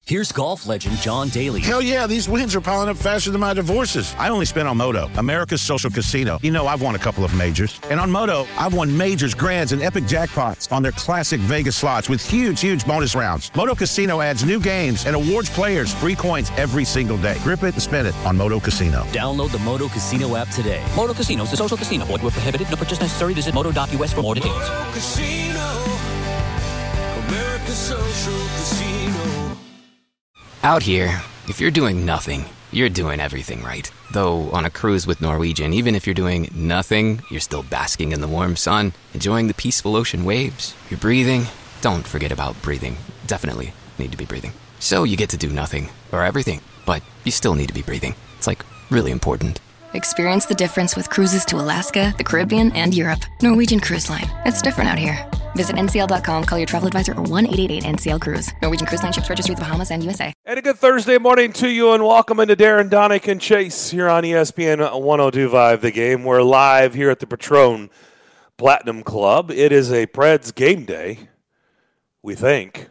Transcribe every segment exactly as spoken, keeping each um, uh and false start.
Here's golf legend John Daly. Hell yeah, these wins are piling up faster than my divorces. I only spent on Moto, America's social casino. You know, I've won a couple of majors. And on Moto, I've won majors, grands, and epic jackpots on their classic Vegas slots with huge, huge bonus rounds. Moto Casino adds new games and awards players free coins every single day. Grip it and spin it on Moto Casino. Download the Moto Casino app today. Moto Casino is a social casino. Void where prohibited. No purchase necessary. Visit moto dot u s for more details. Moto Casino, America's social casino. Out here, if you're doing nothing, you're doing everything right. Though on a cruise with Norwegian, even if you're doing nothing, you're still basking in the warm sun, enjoying the peaceful ocean waves. You're breathing. Don't forget about breathing. Definitely need to be breathing. So you get to do nothing, or everything, but you still need to be breathing. It's like really important. Experience the difference with cruises to Alaska, the Caribbean, and Europe. Norwegian Cruise Line. It's different out here. Visit N C L dot com, call your travel advisor, or one eight eight eight N C L Cruise. Norwegian Cruise Line ships registry the Bahamas and U S A. And a good Thursday morning to you, and welcome into Darren, Donick, and Chase here on E S P N one oh two point five The Game. We're live here at the Patron Platinum Club. It is a Preds game day, we think.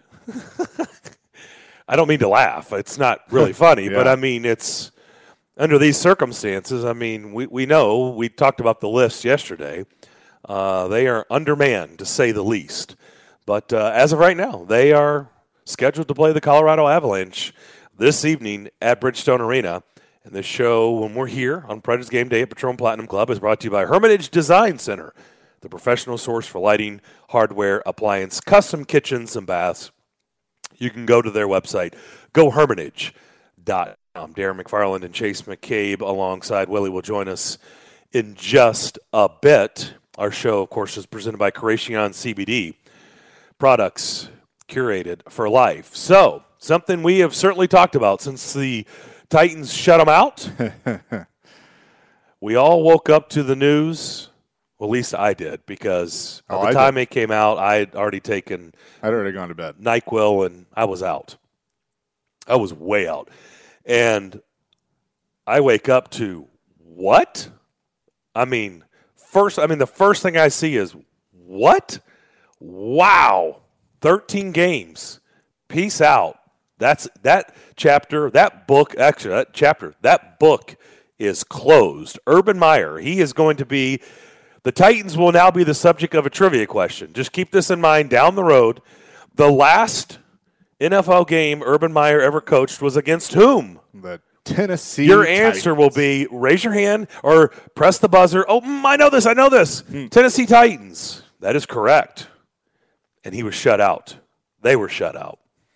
I don't mean to laugh. It's not really funny, yeah. But I mean, it's under these circumstances, I mean, we, we know, we talked about the list yesterday. Uh, they are undermanned, to say the least. But uh, as of right now, they are scheduled to play the Colorado Avalanche this evening at Bridgestone Arena. And this show, when we're here on Preds Game Day at Patron Platinum Club, is brought to you by Hermitage Design Center, the professional source for lighting, hardware, appliance, custom kitchens, and baths. You can go to their website, go hermitage dot com. Darren McFarland and Chase McCabe alongside Willie will join us in just a bit. Our show, of course, is presented by Creation C B D, products curated for life. So, something we have certainly talked about since the Titans shut them out. We all woke up to the news. Well, at least I did, because by oh, the I time did. it came out, I had already taken I'd already gone to bed. NyQuil, and I was out. I was way out. And I wake up to, what? I mean... First, I mean, the first thing I see is, what? Wow. thirteen games. Peace out. That's that chapter, that book, actually, that chapter, that book is closed. Urban Meyer, he is going to be, the Titans will now be the subject of a trivia question. Just keep this in mind down the road. The last N F L game Urban Meyer ever coached was against whom? The Tennessee Your Titans. answer will be raise your hand or press the buzzer. Oh, mm, I know this. I know this. Hmm. Tennessee Titans. That is correct. And he was shut out. They were shut out.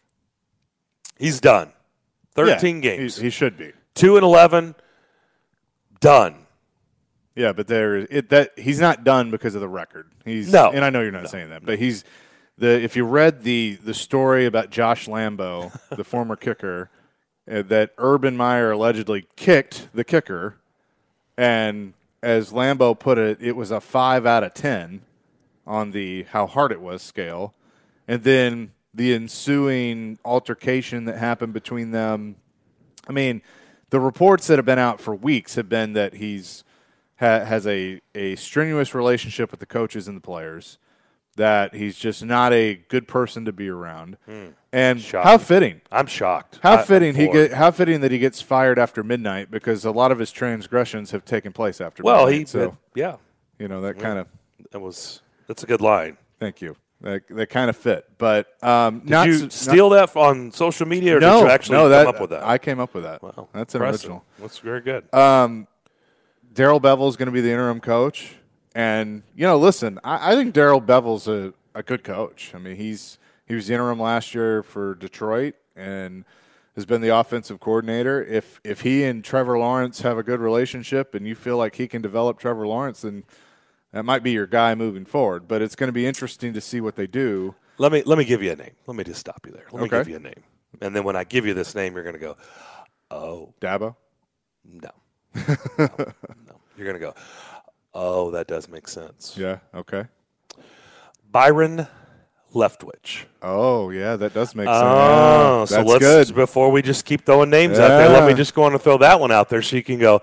He's done. thirteen yeah, games. He, he should be. two and eleven. Done. Yeah, but there it that he's not done because of the record. He's no. And I know you're not no. saying that, but he's the if you read the the story about Josh Lambo, the former kicker, Uh, that Urban Meyer allegedly kicked the kicker, and as Lambeau put it, it was a five out of ten on the how hard it was scale. And then the ensuing altercation that happened between them. I mean, the reports that have been out for weeks have been that he's ha- has a, a strenuous relationship with the coaches and the players, that he's just not a good person to be around. Mm. And Shocking. how fitting. I'm shocked. How I, fitting he get how fitting that he gets fired after midnight, because a lot of his transgressions have taken place after well, midnight. he So, it, yeah. you know, that yeah. kind of That was that's a good line. Thank you. That, that kind of fit. But um did not you not, steal that on social media, or no, did you actually no, come that, up with that? I came up with that. Wow. That's an Impressive. original. That's very good. Um Daryl Bevel is going to be the interim coach. And, you know, listen, I, I think Daryl Bevel's a, a good coach. I mean, he's he was the interim last year for Detroit and has been the offensive coordinator. If if he and Trevor Lawrence have a good relationship and you feel like he can develop Trevor Lawrence, then that might be your guy moving forward. But it's going to be interesting to see what they do. Let me let me give you a name. Let me just stop you there. Let Okay. me give you a name. And then when I give you this name, you're going to go, oh. Dabo? No. no. No. You're going to go, oh, that does make sense. Yeah, okay. Byron Leftwich. Oh, yeah, that does make sense. Oh, yeah, so that's let's, good. before we just keep throwing names out there, let me Yeah. just go on and throw that one out there so you can go,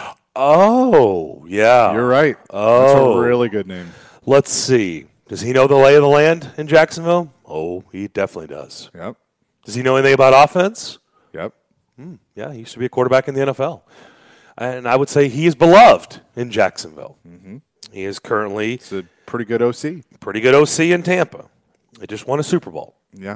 oh, yeah. You're right. Oh. That's a really good name. Let's see. Does he know the lay of the land in Jacksonville? Oh, he definitely does. Yep. Does he know anything about offense? Yep. Hmm, yeah, he used to be a quarterback in the N F L. And I would say he is beloved in Jacksonville. Mm-hmm. He is currently It's a pretty good O C. pretty good O C in Tampa. They just won a Super Bowl. Yeah.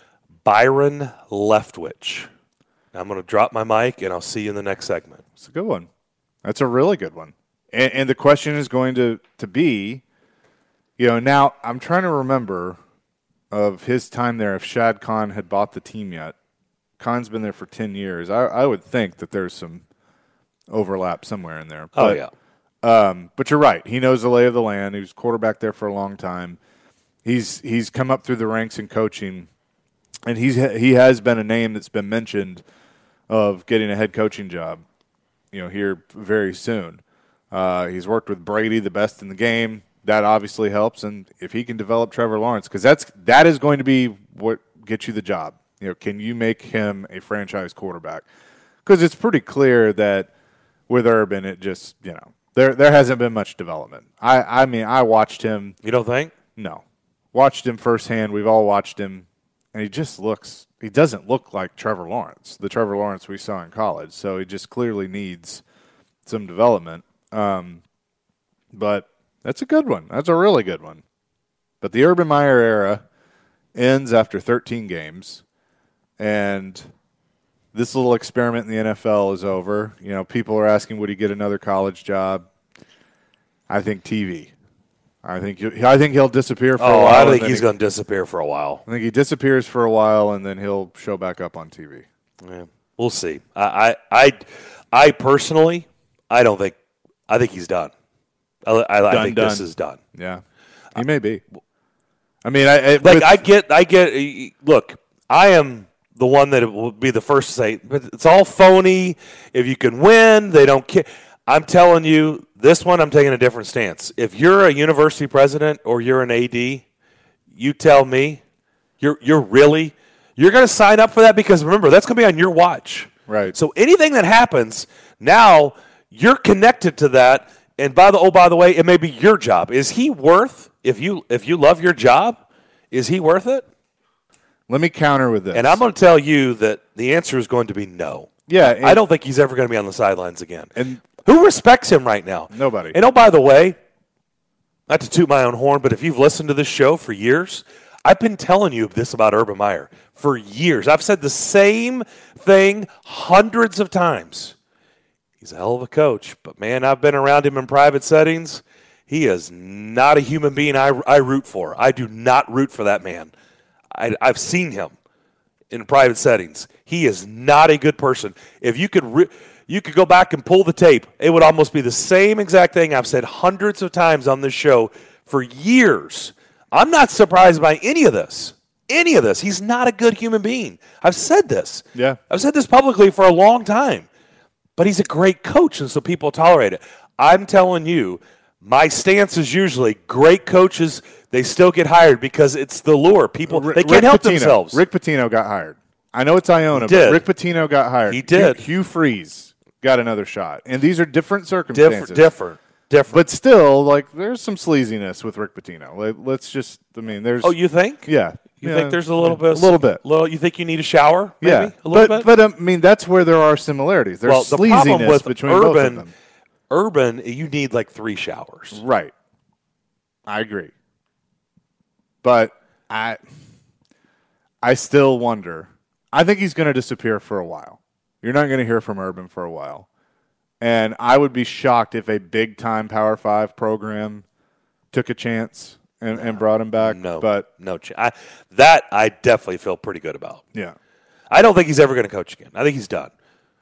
Byron Leftwich. Now I'm going to drop my mic, and I'll see you in the next segment. It's a good one. That's a really good one. And, and the question is going to, to be, you know, now I'm trying to remember of his time there if Shad Khan had bought the team yet. Khan's been there for ten years. I, I would think that there's some overlap somewhere in there. Oh, But, yeah. Um, but you're right. He knows the lay of the land. He was quarterback there for a long time. He's he's come up through the ranks in coaching, and he's he has been a name that's been mentioned of getting a head coaching job, you know, here very soon. Uh, he's worked with Brady, the best in the game. That obviously helps, and if he can develop Trevor Lawrence, because that's that is going to be what gets you the job. You know, can you make him a franchise quarterback? Because it's pretty clear that with Urban, it just you know. There there hasn't been much development. I, I mean, I watched him. You don't think? No. Watched him firsthand. We've all watched him. And he just looks – he doesn't look like Trevor Lawrence, the Trevor Lawrence we saw in college. So he just clearly needs some development. Um, but that's a good one. That's a really good one. But the Urban Meyer era ends after thirteen games. And – this little experiment in the N F L is over. You know, people are asking, would he get another college job? I think T V. I think he, I think he'll disappear for oh, a while. I think he's going to disappear for a while. I think he disappears for a while, and then he'll show back up on T V. Yeah, we'll see. I, I, I, I personally, I don't think. I think he's done. I, I, Done, I think done. this is done. Yeah, he may be. I mean, I, I Like with- I get, I get. Look, I am the one that will be the first to say, but it's all phony. If you can win, they don't care. I'm telling you, this one I'm taking a different stance. If you're a university president or you're an A D, you tell me, you're you're really, you're going to sign up for that because remember, that's going to be on your watch. Right. So anything that happens, now you're connected to that. And by the oh, by the way, it may be your job. Is he worth, if you if you love your job, is he worth it? let me counter with this. And I'm going to tell you that the answer is going to be no. Yeah, and- I don't think he's ever going to be on the sidelines again. And who respects him right now? Nobody. And oh, by the way, not to toot my own horn, but if you've listened to this show for years, I've been telling you this about Urban Meyer for years. I've said the same thing hundreds of times. He's a hell of a coach, but man, I've been around him in private settings. He is not a human being I, I root for. I do not root for that man. I, I've seen him in private settings. He is not a good person. If you could re- you could go back and pull the tape, it would almost be the same exact thing I've said hundreds of times on this show for years. I'm not surprised by any of this. Any of this. He's not a good human being. I've said this. Yeah. I've said this publicly for a long time. But he's a great coach, and so people tolerate it. I'm telling you, my stance is usually great coaches, they still get hired because it's the lure. People, Rick- they can't Rick help Pitino. themselves. Rick Pitino got hired. I know it's Iona, He did. but Rick Pitino got hired. He did. Hugh, Hugh Freeze got another shot. And these are different circumstances. different, different, different. But still, like, there's some sleaziness with Rick Pitino. Like, let's just, I mean, there's. oh, you think? Yeah. You yeah, think there's a little bit? A little bit. Little, you think you need a shower? Maybe? Yeah. A little but, bit? But, I mean, that's where there are similarities. There's well, the problem sleaziness with between both of Urban, them. Urban, you need like three showers. Right. I agree. But I I still wonder. I think he's going to disappear for a while. You're not going to hear from Urban for a while. And I would be shocked if a big-time Power Five program took a chance and, and brought him back. No, But, no. ch- I, that I definitely feel pretty good about. yeah. I don't think he's ever going to coach again. I think he's done.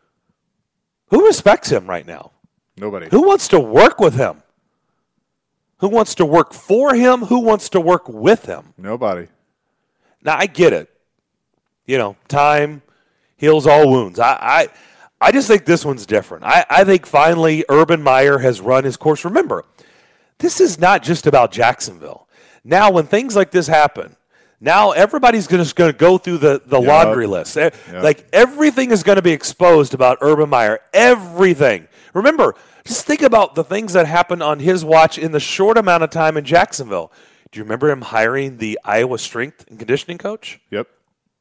Who respects him right now? Nobody. Who wants to work with him? Who wants to work for him? Who wants to work with him? Nobody. Now, I get it. You know, time heals all wounds. I I, I just think this one's different. I, I think finally Urban Meyer has run his course. Remember, this is not just about Jacksonville. Now, when things like this happen, now everybody's gonna, just going to go through the, the Yep. laundry list. Eh, Like, everything is going to be exposed about Urban Meyer. Everything. Remember, just think about the things that happened on his watch in the short amount of time in Jacksonville. Do you remember him hiring the Iowa strength and conditioning coach? Yep.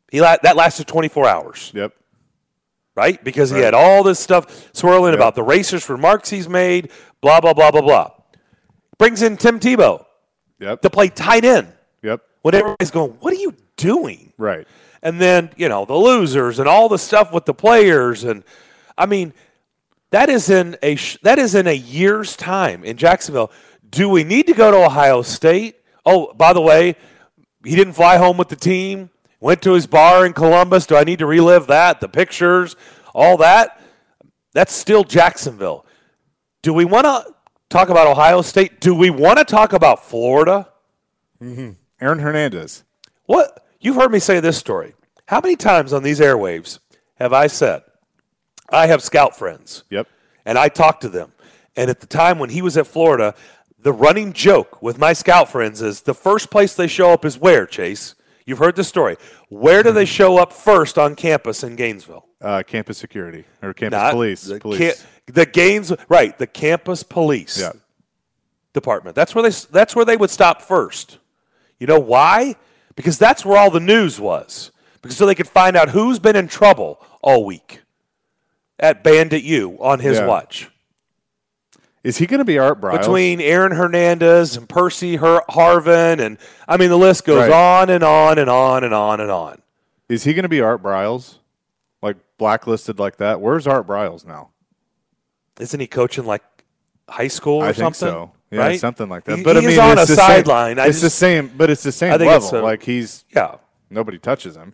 He la- that lasted twenty-four hours. Yep. Right? Because Right. he had all this stuff swirling Yep. about the racist remarks he's made, blah, blah, blah, blah, blah. Brings in Tim Tebow Yep. to play tight end Yep. when everybody's going, what are you doing? Right. And then, you know, the losers and all the stuff with the players. And, I mean, that is in a sh- that is in a year's time in Jacksonville. Do we need to go to Ohio State? Oh, by the way, he didn't fly home with the team. Went to his bar in Columbus. Do I need to relive that? The pictures, all that? That's still Jacksonville. Do we want to talk about Ohio State? Do we want to talk about Florida? Mm-hmm. Aaron Hernandez. What? You've heard me say this story. How many times on these airwaves have I said, I have scout friends. Yep. And I talk to them. And at the time when he was at Florida, the running joke with my scout friends is the first place they show up is where, Chase? You've heard the story. Where do they show up first on campus in Gainesville? Uh, campus security or campus Not police. The, police. Ca- the Gaines, right? The campus police Yeah. department. That's where they. That's where they would stop first. You know why? Because that's where all the news was. Because so they could find out who's been in trouble all week at Bandit U on his Yeah. watch. Is he going to be Art Briles? Between Aaron Hernandez and Percy Har- Harvin, and I mean the list goes Right. on and on and on and on and on. Is he going to be Art Briles? Like blacklisted like that? Where's Art Briles now? Isn't he coaching like high school or I think something? so. Yeah, right? something like that. He, but I he's mean, on it's a the same- sideline. I It's the just- same, but it's the I same think it's level. a- like he's Yeah. nobody touches him.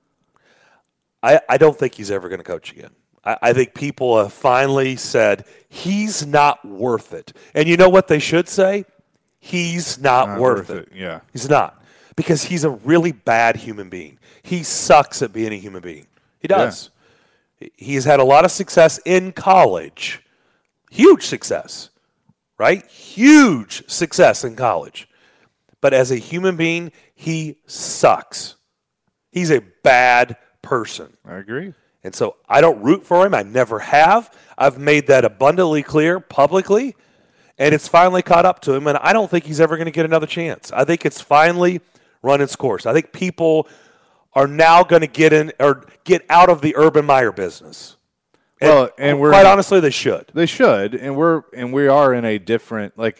I, I don't think he's ever going to coach again. I, I think people have finally said he's not worth it. And you know what they should say? He's not, Not worth, worth it. it, yeah. He's not. Because he's a really bad human being. He sucks at being a human being. He does. He has had a lot of success in college. Huge success. Right? Huge success in college. But as a human being, he sucks. He's a bad person. I agree. And so I don't root for him. I never have. I've made that abundantly clear publicly. And it's finally caught up to him. And I don't think he's ever going to get another chance. I think it's finally run its course. I think people are now going to get in or get out of the Urban Meyer business. And Well, and we're quite honestly, they should. They should, and we're and we are in a different like.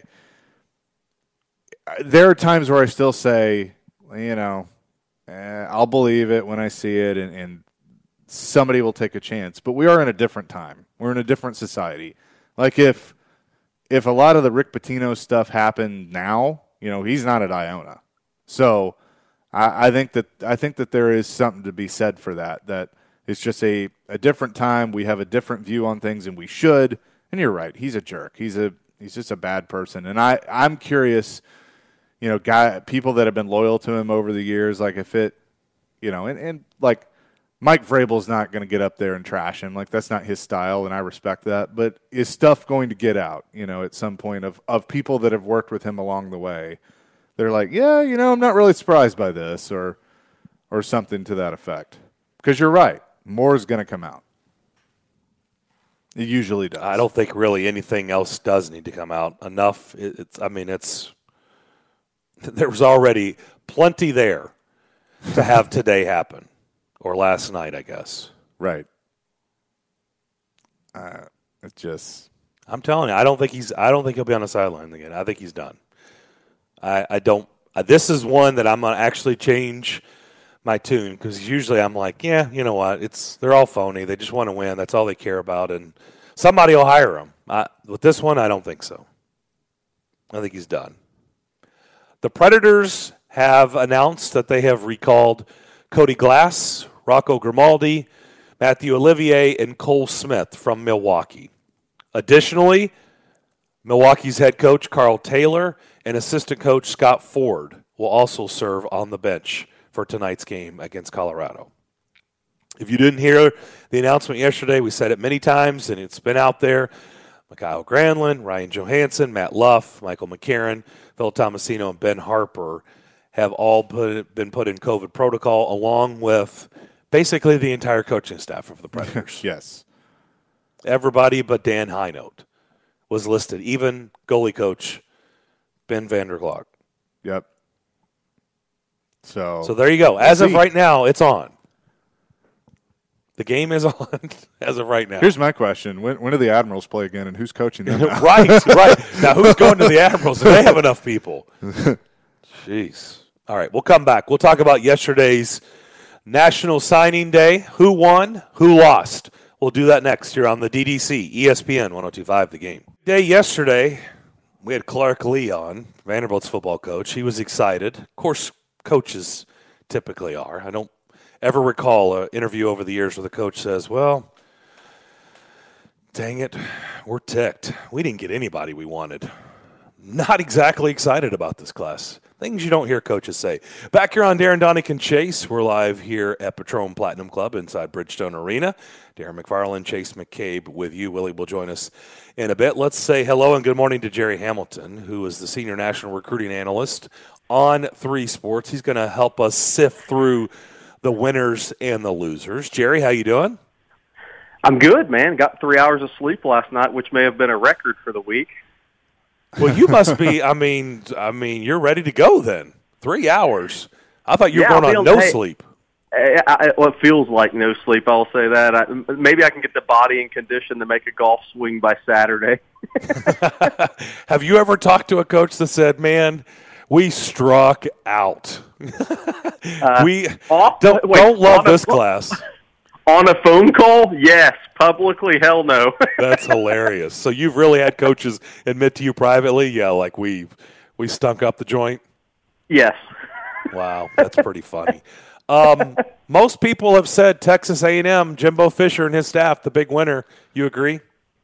There are times where I still say, you know, eh, I'll believe it when I see it, and, and somebody will take a chance. But we are in a different time. We're in a different society. Like if if a lot of the Rick Pitino stuff happened now, you know, he's not at Iona, so I, I think that I think that there is something to be said for that. That it's just a, a different time. We have a different view on things, and we should. And you're right. He's a jerk. He's a he's just a bad person. And I I'm curious. You know, guy people that have been loyal to him over the years, like if it, you know, and, and like Mike Vrabel's not going to get up there and trash him. Like that's not his style, and I respect that. But is stuff going to get out, you know, at some point of, of people that have worked with him along the way? They're like, yeah, you know, I'm not really surprised by this or or something to that effect. Because you're right. More is going to come out. It usually does. I don't think really anything else does need to come out. Enough. It, it's. I mean, it's. There was already plenty there to have today happen, or last night, I guess. Right. Uh, it's just. I'm telling you, I don't think he's. I don't think he'll be on the sideline again. I think he's done. I. I don't. Uh, this is one that I'm gonna actually change my tune because usually I'm like, yeah, you know what? It's they're all phony. They just want to win. That's all they care about, and somebody will hire him. I, with this one, I don't think so. I think he's done. The Predators have announced that they have recalled Cody Glass, Rocco Grimaldi, Matthew Olivier, and Cole Smith from Milwaukee. Additionally, Milwaukee's head coach Carl Taylor and assistant coach Scott Ford will also serve on the bench for tonight's game against Colorado. If you didn't hear the announcement yesterday, we said it many times, and it's been out there. Kyle Granlund, Ryan Johansson, Matt Luff, Michael McCarron, Phil Tomasino, and Ben Harper have all put, been put in COVID protocol, along with basically the entire coaching staff of the Predators. Yes. Everybody but Dan Heinold was listed, even goalie coach Ben Vanderklok. Yep. So, So there you go. As of right now, it's on. The game is on as of right now. Here's my question: When when do the Admirals play again, and who's coaching them? Now? right, right. Now who's going to the Admirals? Do they have enough people? Jeez. All right, we'll come back. We'll talk about yesterday's National Signing Day. Who won? Who lost? We'll do that next here on the D D C, E S P N one oh two point five The Game. Day yesterday, we had Clark Lee on, Vanderbilt's football coach. He was excited. Of course, coaches typically are. I don't ever recall an interview over the years where the coach says, well, dang it, we're ticked. We didn't get anybody we wanted. Not exactly excited about this class. Things you don't hear coaches say. Back here on Darren, Donick, and Chase. We're live here at Patron Platinum Club inside Bridgestone Arena. Darren McFarland, Chase McCabe with you. Willie will join us in a bit. Let's say hello and good morning to Jerry Hamilton, who is the Senior National Recruiting Analyst on Three Sports. He's going to help us sift through the winners and the losers. Jerry, how you doing? I'm good, man. Got three hours of sleep last night, which may have been a record for the week. Well, you must be. I mean, I mean, you're ready to go then. Three hours. I thought you were yeah, going on no hey, sleep. I, I, well, it feels like no sleep. I'll say that. I, maybe I can get the body in condition to make a golf swing by Saturday. Have you ever talked to a coach that said, "Man, we struck out. uh, we off, don't, wait, don't love this a, class." On a phone call? Yes. Publicly, hell no. That's hilarious. So you've really had coaches admit to you privately, yeah, like we we stunk up the joint? Yes. Wow, that's pretty funny. Um, most people have said Texas A and M, Jimbo Fisher and his staff, the big winner. You agree?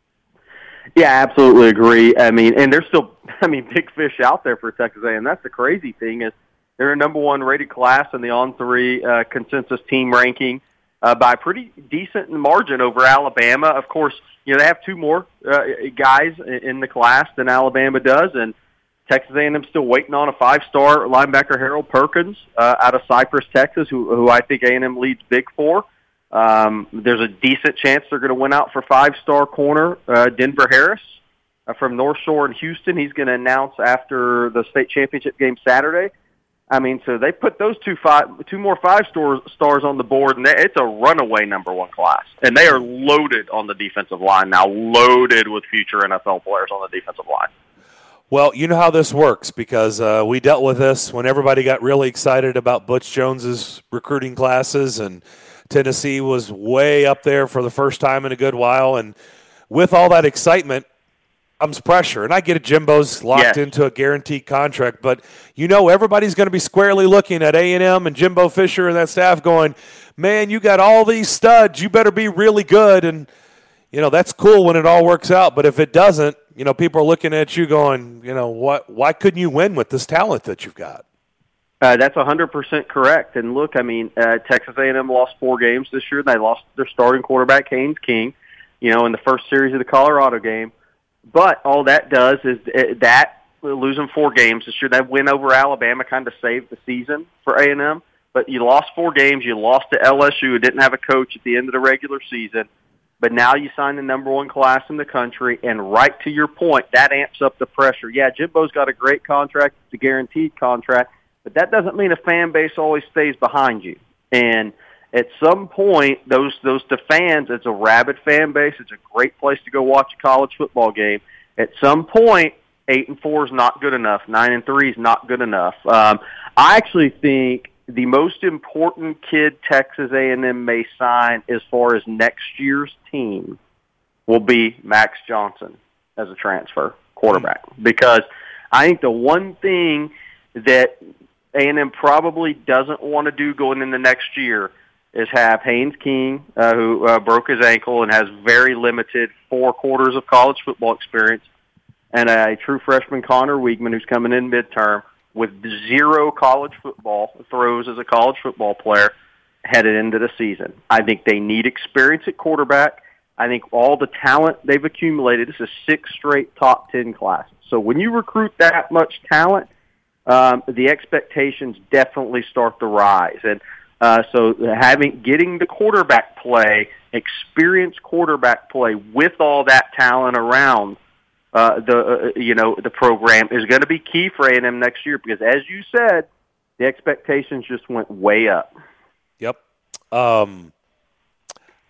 Yeah, absolutely agree. I mean, and there's still, I mean, big fish out there for Texas A and M. That's the crazy thing is they're a number one rated class in the On three uh, consensus team ranking. Uh, by a pretty decent margin over Alabama. Of course, you know, they have two more uh, guys in the class than Alabama does, and Texas A and M still waiting on a five-star linebacker, Harold Perkins, uh, out of Cypress, Texas, who, who I think A and M leads big for. Um, there's a decent chance they're going to win out for five-star corner, uh, Denver Harris uh, from North Shore in Houston. He's going to announce after the state championship game Saturday. I mean, so they put those two five, two more five stars, stars on the board, and they, it's a runaway number one class. And they are loaded on the defensive line now, loaded with future N F L players on the defensive line. Well, you know how this works because uh, we dealt with this when everybody got really excited about Butch Jones's recruiting classes, and Tennessee was way up there for the first time in a good while. And with all that excitement comes pressure. And I get it, Jimbo's locked yes. into a guaranteed contract, but you know everybody's going to be squarely looking at A and M and Jimbo Fisher and that staff going, man, you got all these studs. You better be really good. And, you know, that's cool when it all works out. But if it doesn't, you know, people are looking at you going, you know, what? Why couldn't you win with this talent that you've got? Uh, that's one hundred percent correct. And look, I mean, uh, Texas A and M lost four games this year. They lost their starting quarterback, Haynes King, you know, in the first series of the Colorado game. But all that does is that losing four games this year, that win over Alabama kind of saved the season for A and M. But you lost four games. You lost to L S U, who didn't have a coach at the end of the regular season. But now you sign the number one class in the country, and right to your point, that amps up the pressure. Yeah, Jimbo's got a great contract. It's a guaranteed contract. But that doesn't mean a fan base always stays behind you. And at some point, those those the fans, it's a rabid fan base. It's a great place to go watch a college football game. At some point, eight and four is not good enough. Nine and three is not good enough. Um, I actually think the most important kid Texas A and M may sign as far as next year's team will be Max Johnson as a transfer quarterback, because I think the one thing that A and M probably doesn't want to do going into next year is have Haynes King, uh, who uh, broke his ankle and has very limited four quarters of college football experience, and a true freshman Connor Weigman, who's coming in midterm with zero college football throws as a college football player headed into the season. I think they need experience at quarterback. I think all the talent they've accumulated, this is six straight top ten classes. So when you recruit that much talent, um, the expectations definitely start to rise. And uh, so having getting the quarterback play, experienced quarterback play with all that talent around uh, the uh, you know the program is going to be key for A and M next year, because as you said, the expectations just went way up. Yep. Um,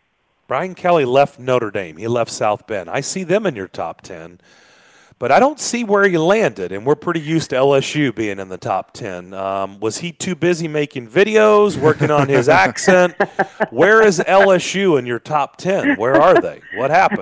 Brian Kelly left Notre Dame. He left South Bend. I see them in your top ten. But I don't see where he landed, and we're pretty used to L S U being in the top ten. Um, was he too busy making videos, working on his accent? Where is L S U in your top ten? Where are they? What happened?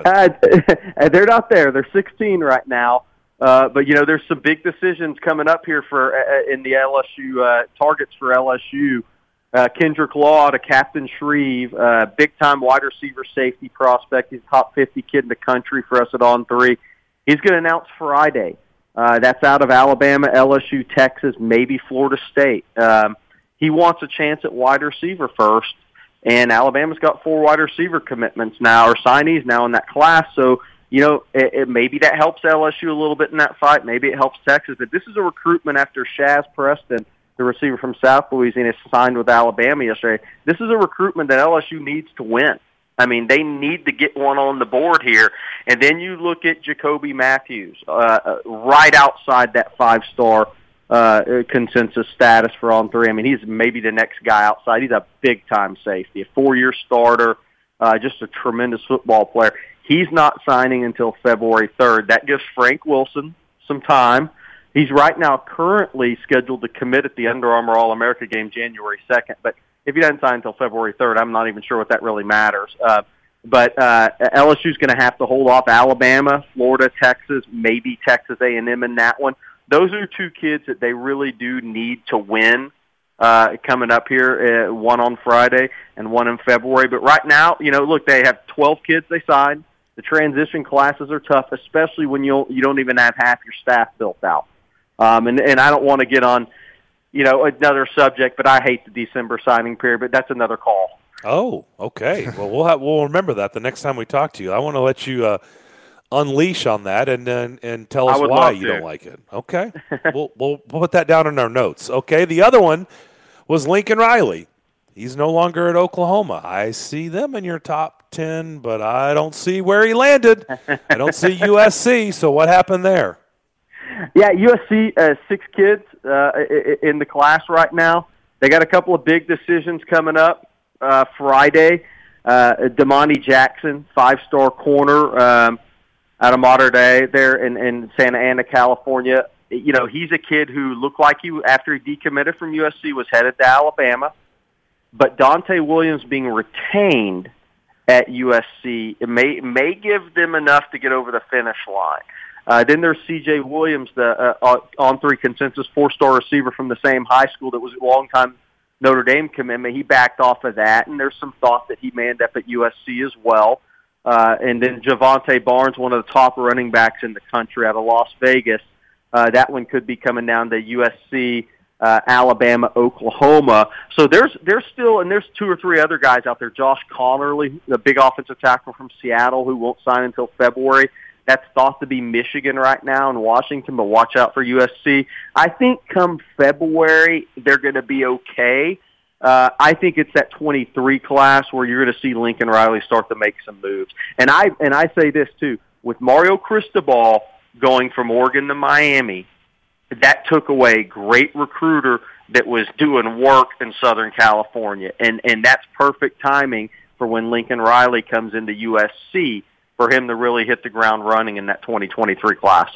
Uh, they're not there. They're sixteen right now. Uh, but, you know, there's some big decisions coming up here for uh, in the L S U uh, targets for L S U. Uh, Kendrick Law to Captain Shreve, uh, big-time wide receiver safety prospect. He's a top fifty kid in the country for us at On three. He's going to announce Friday. Uh, that's out of Alabama, L S U, Texas, maybe Florida State. Um, he wants a chance at wide receiver first, and Alabama's got four wide receiver commitments now, or signees now in that class. So, you know, it, it, maybe that helps L S U a little bit in that fight. Maybe it helps Texas. But this is a recruitment after Shaz Preston, the receiver from South Louisiana, signed with Alabama yesterday. This is a recruitment that L S U needs to win. I mean, they need to get one on the board here. And then you look at Jacoby Matthews, uh, right outside that five-star uh, consensus status for On three. I mean, he's maybe the next guy outside. He's a big-time safety, a four-year starter, uh, just a tremendous football player. He's not signing until February third. That gives Frank Wilson some time. He's right now currently scheduled to commit at the Under Armour All-America game January second, but if he doesn't sign until February third, I'm not even sure what that really matters. Uh, but uh, L S U's going to have to hold off Alabama, Florida, Texas, maybe Texas A and M in that one. Those are two kids that they really do need to win uh, coming up here, uh, one on Friday and one in February. But right now, you know, look, they have twelve kids they signed. The transition classes are tough, especially when you you don't even have half your staff built out. Um, and, and I don't want to get on, you know, another subject, but I hate the December signing period, but that's another call. Oh, okay. Well, we'll have, we'll remember that the next time we talk to you. I want to let you uh, unleash on that and and, and tell us why you to. don't like it. Okay. we'll, we'll put that down in our notes. Okay. The other one was Lincoln Riley. He's no longer at Oklahoma. I see them in your top ten, but I don't see where he landed. I don't see U S C, so what happened there? Yeah, U S C, uh, six kids uh, in the class right now. They got a couple of big decisions coming up uh, Friday. Uh, Damani Jackson, five-star corner um, out of Mater Dei there in, in Santa Ana, California. You know, he's a kid who looked like he, after he decommitted from U S C, was headed to Alabama. But Dante Williams being retained at U S C it may may give them enough to get over the finish line. Uh, then there's C J Williams, the uh, on three consensus four-star receiver from the same high school that was a long-time Notre Dame commitment. He backed off of that, and there's some thought that he may end up at U S C as well. Uh, and then Javante Barnes, one of the top running backs in the country out of Las Vegas. Uh, that one could be coming down to U S C, uh, Alabama, Oklahoma. So there's there's still, and there's two or three other guys out there. Josh Connerly, the big offensive tackle from Seattle, who won't sign until February. That's thought to be Michigan right now and Washington, but watch out for U S C. I think come February, they're going to be okay. Uh, I think it's that twenty-three class where you're going to see Lincoln Riley start to make some moves. And I and I say this, too. With Mario Cristobal going from Oregon to Miami, that took away a great recruiter that was doing work in Southern California. And, and that's perfect timing for when Lincoln Riley comes into U S C, for him to really hit the ground running in that twenty twenty-three class.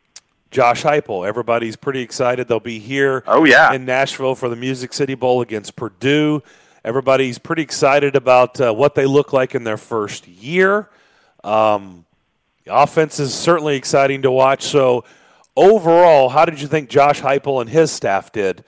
Josh Heupel, everybody's pretty excited. They'll be here oh, yeah. in Nashville for the Music City Bowl against Purdue. Everybody's pretty excited about uh, what they look like in their first year. Um, the offense is certainly exciting to watch. So, overall, how did you think Josh Heupel and his staff did?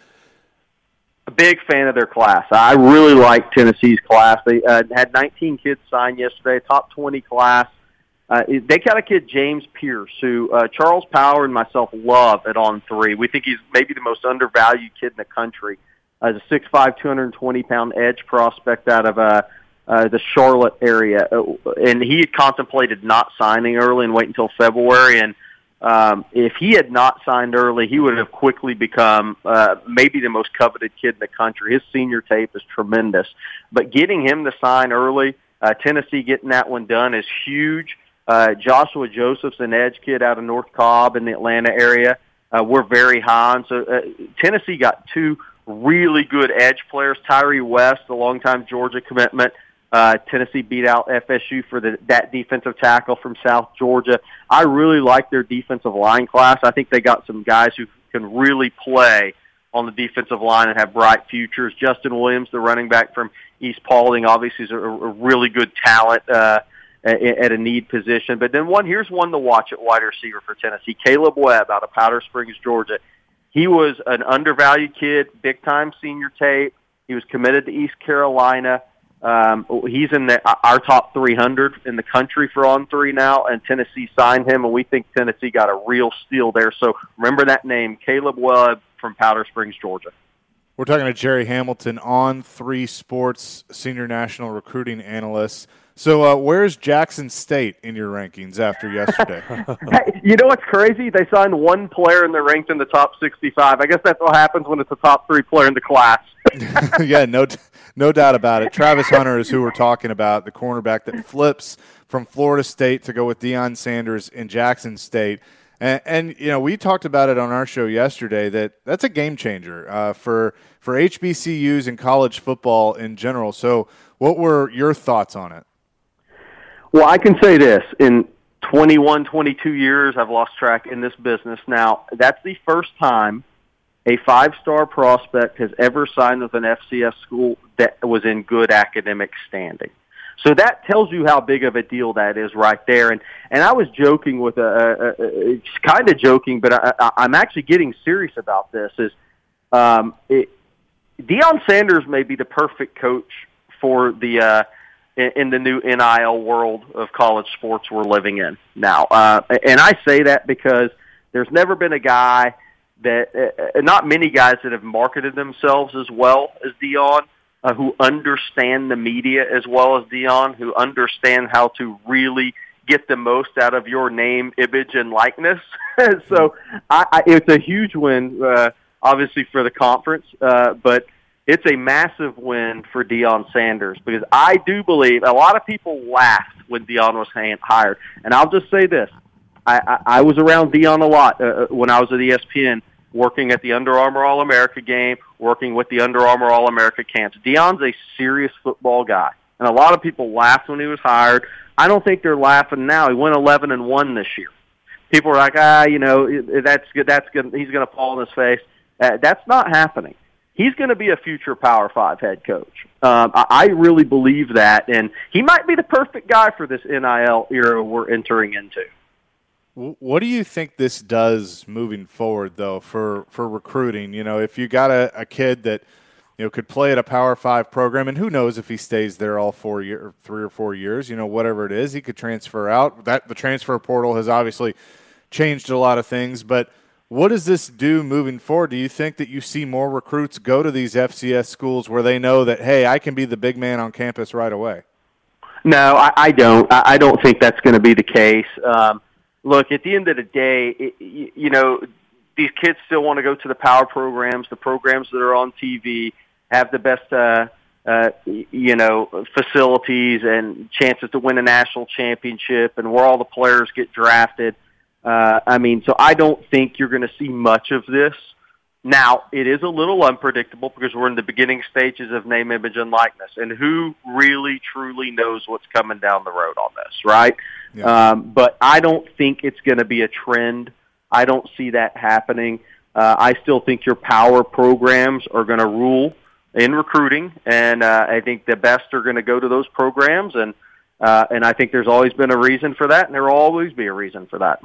A big fan of their class. I really like Tennessee's class. They uh, had nineteen kids signed yesterday, top twenty class. Uh, they got a kid, James Pierce, who uh, Charles Power and myself love at On three. We think he's maybe the most undervalued kid in the country. Uh, he's a six five, two hundred twenty pound edge prospect out of uh, uh, the Charlotte area. Uh, and he had contemplated not signing early and wait until February. And Um, if he had not signed early, he would have quickly become uh, maybe the most coveted kid in the country. His senior tape is tremendous. But getting him to sign early, uh, Tennessee getting that one done is huge. Uh, Joshua Joseph's an edge kid out of North Cobb in the Atlanta area. Uh, we're very high on. So uh, Tennessee got two really good edge players. Tyree West, a longtime Georgia commitment, Uh, Tennessee beat out F S U for the, that defensive tackle from South Georgia. I really like their defensive line class. I think they got some guys who can really play on the defensive line and have bright futures. Justin Williams, the running back from East Paulding, obviously is a, a really good talent uh, at, at a need position. But then one, here's one to watch at wide receiver for Tennessee. Caleb Webb out of Powder Springs, Georgia. He was an undervalued kid, big-time senior tape. He was committed to East Carolina. Um, he's in the, our top three hundred in the country for on three now, and Tennessee signed him, and we think Tennessee got a real steal there. So remember that name, Caleb Webb from Powder Springs, Georgia. We're talking to Jerry Hamilton, On three Sports Senior National Recruiting Analyst. So uh, where's Jackson State in your rankings after yesterday? Hey, you know what's crazy? They signed one player and they're ranked in the top sixty-five. I guess that's what happens when it's a top three player in the class. Yeah, no no doubt about it. Travis Hunter is who we're talking about, the cornerback that flips from Florida State to go with Deion Sanders in Jackson State. And, and you know, we talked about it on our show yesterday that that's a game changer uh, for, for H B C Us and college football in general. So what were your thoughts on it? Well, I can say this. In twenty-one, twenty-two years, I've lost track in this business. Now, that's the first time a five-star prospect has ever signed with an F C S school that was in good academic standing. So that tells you how big of a deal that is right there. And and I was joking with a, a, a it's kind of joking, but I, I, I'm actually getting serious about this. Is um, it, Deion Sanders may be the perfect coach for the uh, in, in the new N I L world of college sports we're living in now. Uh, and I say that because there's never been a guy that, uh, not many guys that have marketed themselves as well as Deion, uh, who understand the media as well as Deion, who understand how to really get the most out of your name, image, and likeness. So I, I, it's a huge win, uh, obviously, for the conference, uh, but it's a massive win for Deion Sanders because I do believe a lot of people laughed when Deion was hired. And I'll just say this. I, I, I was around Deion a lot uh, when I was at E S P N, working at the Under Armour All-America game, working with the Under Armour All-America camps. Deion's a serious football guy, and a lot of people laughed when he was hired. I don't think they're laughing now. He went eleven and one this year. People are like, ah, you know, that's good. That's good. He's going to fall on his face. Uh, that's not happening. He's going to be a future Power Five head coach. Um, I, I really believe that, and he might be the perfect guy for this N I L era we're entering into. What do you think this does moving forward, though, for, for recruiting? You know, if you got a, a kid that, you know, could play at a Power Five program, and who knows if he stays there all four year, three or four years, you know, whatever it is, he could transfer out. That the transfer portal has obviously changed a lot of things, but what does this do moving forward? Do you think that you see more recruits go to these F C S schools where they know that, hey, I can be the big man on campus right away? No, I, I don't. I, I don't think that's going to be the case. Um, Look, at the end of the day, it, you know, these kids still want to go to the power programs, the programs that are on T V, have the best, uh, uh, you know, facilities and chances to win a national championship and where all the players get drafted. Uh, I mean, so I don't think you're going to see much of this. Now, it is a little unpredictable because we're in the beginning stages of name, image, and likeness. And who really, truly knows what's coming down the road on this, right? Yeah. Um, but I don't think it's going to be a trend. I don't see that happening. Uh, I still think your power programs are going to rule in recruiting, and uh, I think the best are going to go to those programs. And uh, and I think there's always been a reason for that, and there will always be a reason for that.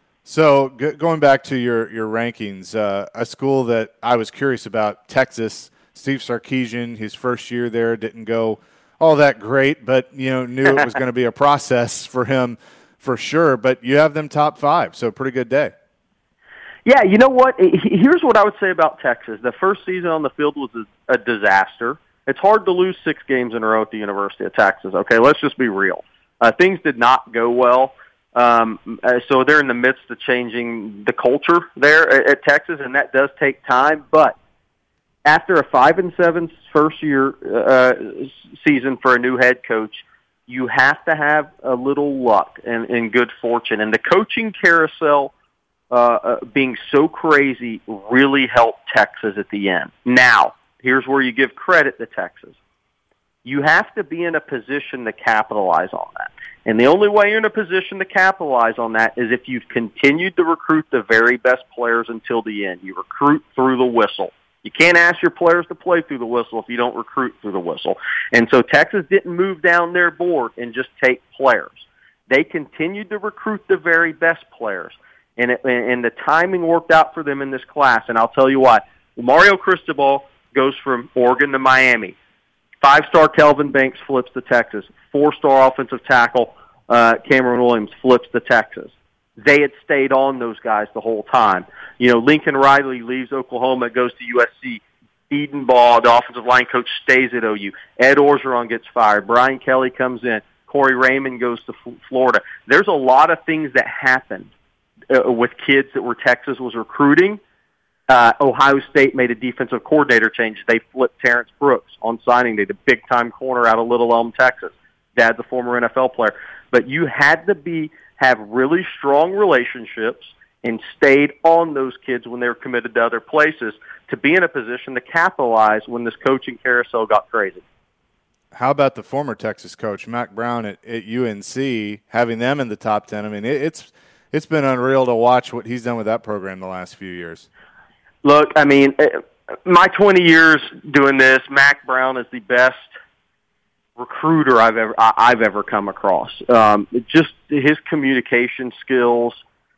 So g- going back to your, your rankings, uh, a school that I was curious about, Texas, Steve Sarkisian, his first year there didn't go all that great, but you know knew it was going to be a process for him for sure. But you have them top five, so pretty good day. Yeah, you know what? Here's what I would say about Texas. The first season on the field was a, a disaster. It's hard to lose six games in a row at the University of Texas. Okay, let's just be real. Uh, things did not go well. Um, so they're in the midst of changing the culture there at, at Texas, and that does take time. But after a five and seven first year uh, season for a new head coach, you have to have a little luck and, and good fortune. And the coaching carousel uh, uh, being so crazy really helped Texas at the end. Now, here's where you give credit to Texas. You have to be in a position to capitalize on that. And the only way you're in a position to capitalize on that is if you've continued to recruit the very best players until the end. You recruit through the whistle. You can't ask your players to play through the whistle if you don't recruit through the whistle. And so Texas didn't move down their board and just take players. They continued to recruit the very best players. And, it, and the timing worked out for them in this class. And I'll tell you why. Mario Cristobal goes from Oregon to Miami. Five-star Kelvin Banks flips to Texas. Four-star offensive tackle uh, Cameron Williams flips to Texas. They had stayed on those guys the whole time. You know, Lincoln Riley leaves Oklahoma, goes to U S C. Eden Ball, the offensive line coach, stays at O U. Ed Orgeron gets fired. Brian Kelly comes in. Corey Raymond goes to F- Florida. There's a lot of things that happened uh, with kids that were Texas was recruiting. Uh, Ohio State made a defensive coordinator change. They flipped Terrence Brooks on signing day, the big-time corner out of Little Elm, Texas. Dad's a former N F L player. But you had to be have really strong relationships and stayed on those kids when they were committed to other places to be in a position to capitalize when this coaching carousel got crazy. How about the former Texas coach, Mack Brown at, at U N C, having them in the top ten? I mean, it, it's it's been unreal to watch what he's done with that program the last few years. Look, I mean, my twenty years doing this, Mack Brown is the best recruiter I've ever I've ever come across. Um, just his communication skills.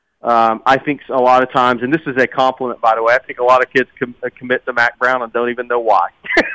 Um, I think a lot of times, and this is a compliment, by the way, I think a lot of kids com- commit to Mack Brown and don't even know why.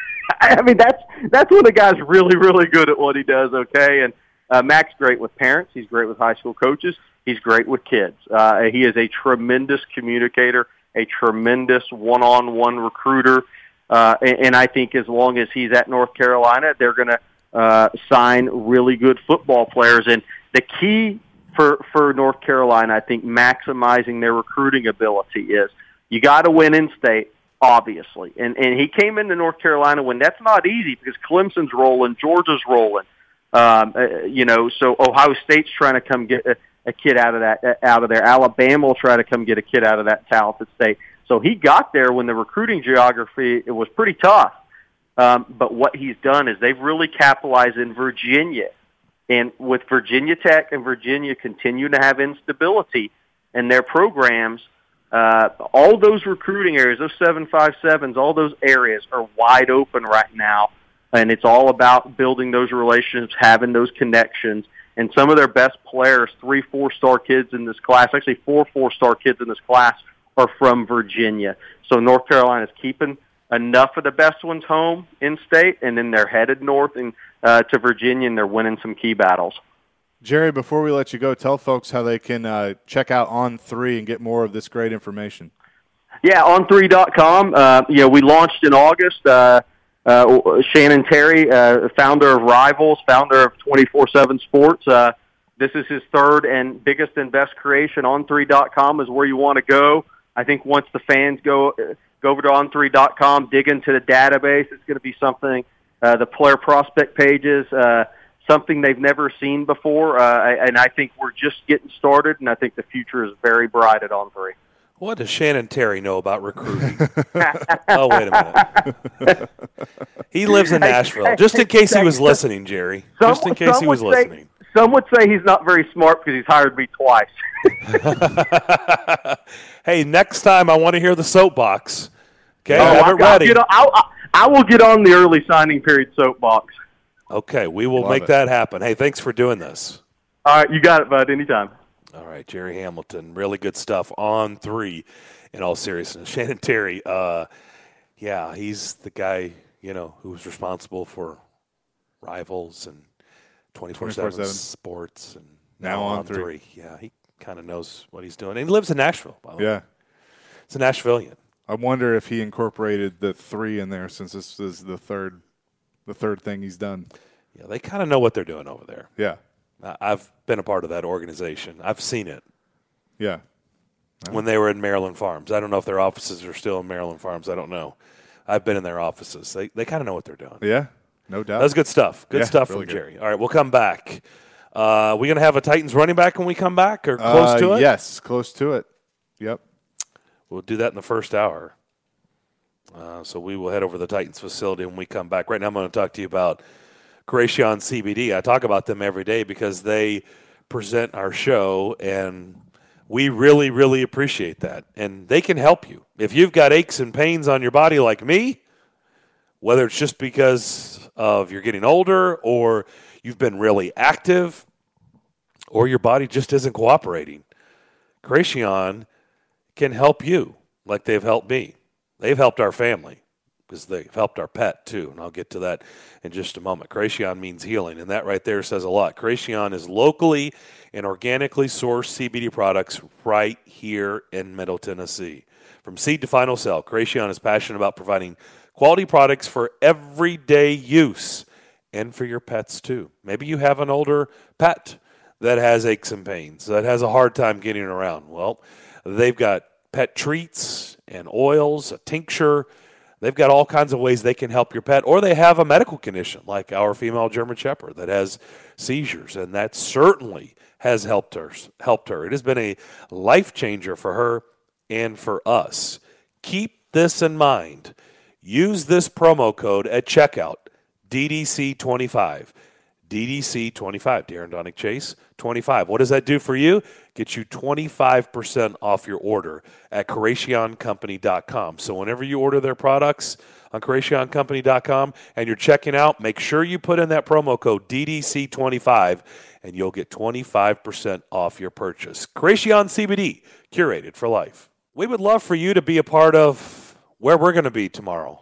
I mean, that's that's when the guy's really, really good at what he does, okay? And uh, Mack's great with parents. He's great with high school coaches. He's great with kids. Uh, he is a tremendous communicator, a tremendous one-on-one recruiter. Uh, and, and I think as long as he's at North Carolina, they're going to uh, sign really good football players. And the key for, for North Carolina, I think, maximizing their recruiting ability is you got to win in state, obviously. And and he came into North Carolina when that's not easy because Clemson's rolling, Georgia's rolling. Um, uh, you know, so Ohio State's trying to come get a, a kid out of that out of there. Alabama will try to come get a kid out of that talented state. So he got there when the recruiting geography it was pretty tough. Um, but what he's done is they've really capitalized in Virginia. And with Virginia Tech and Virginia continuing to have instability in their programs, uh, all those recruiting areas, those seven five sevens, all those areas are wide open right now. And it's all about building those relationships, having those connections. And some of their best players, three four-star kids in this class, actually four four-star kids in this class, are from Virginia. So North Carolina's keeping enough of the best ones home in state, and then they're headed north and uh, to Virginia, and they're winning some key battles. Jerry, before we let you go, tell folks how they can uh, check out On three and get more of this great information. Yeah, on three dot com. Uh, you know, we launched in August. Uh, uh, Shannon Terry, uh, founder of Rivals, founder of twenty-four seven Sports. Uh, this is his third and biggest and best creation. on three dot com is where you want to go. I think once the fans go go over to on three dot com, dig into the database, it's going to be something, uh, the player prospect pages, uh, something they've never seen before. Uh, and I think we're just getting started, and I think the future is very bright at On three. What does Shannon Terry know about recruiting? Oh, wait a minute. He lives in Nashville. Just in case he was listening, Jerry. Some, Just in case he was say, listening. Some would say he's not very smart because he's hired me twice. Hey, next time I want to hear the soapbox. Okay, oh, have it ready. I'll, I'll, I will get on the early signing period soapbox. Okay, we will Love make it. that happen. Hey, thanks for doing this. All right, you got it, bud. Anytime. All right, Jerry Hamilton, really good stuff on three. In all seriousness, Shannon Terry, uh, yeah, he's the guy you know who was responsible for Rivals and twenty-four seven Sports, and now, now on, on three. three. Yeah, he kind of knows what he's doing, and he lives in Nashville. By the way. Yeah, it's a Nashvilleian. I wonder if he incorporated the three in there since this is the third, the third thing he's done. Yeah, they kind of know what they're doing over there. Yeah. I've been a part of that organization. I've seen it. Yeah. When they were in Maryland Farms. I don't know if their offices are still in Maryland Farms. I don't know. I've been in their offices. They they kind of know what they're doing. Yeah, no doubt. That's good stuff. Good yeah, stuff really from good. Jerry. All right, we'll come back. Uh, we going to have a Titans running back when we come back or close uh, to it? Yes, close to it. Yep. We'll do that in the first hour. Uh, so we will head over to the Titans facility when we come back. Right now I'm going to talk to you about Creation C B D. I talk about them every day because they present our show, and we really, really appreciate that. And they can help you. If you've got aches and pains on your body like me, whether it's just because of you're getting older or you've been really active or your body just isn't cooperating, Creation can help you like they've helped me. They've helped our family because they've helped our pet too, and I'll get to that in just a moment. Creation means healing, and that right there says a lot. Creation is locally and organically sourced C B D products right here in Middle Tennessee. From seed to final sale, Creation is passionate about providing quality products for everyday use and for your pets too. Maybe you have an older pet that has aches and pains, that has a hard time getting around. Well, they've got pet treats and oils, a tincture. They've got all kinds of ways they can help your pet, or they have a medical condition like our female German Shepherd that has seizures, and that certainly has helped her. Helped her. It has been a life changer for her and for us. Keep this in mind. Use this promo code at checkout, D D C twenty-five. D D C twenty-five, Darren Donick Chase, twenty-five. What does that do for you? Get you twenty-five percent off your order at creation company dot com. So whenever you order their products on creation company dot com and you're checking out, make sure you put in that promo code D D C twenty-five and you'll get twenty-five percent off your purchase. Creation C B D, curated for life. We would love for you to be a part of where we're going to be tomorrow.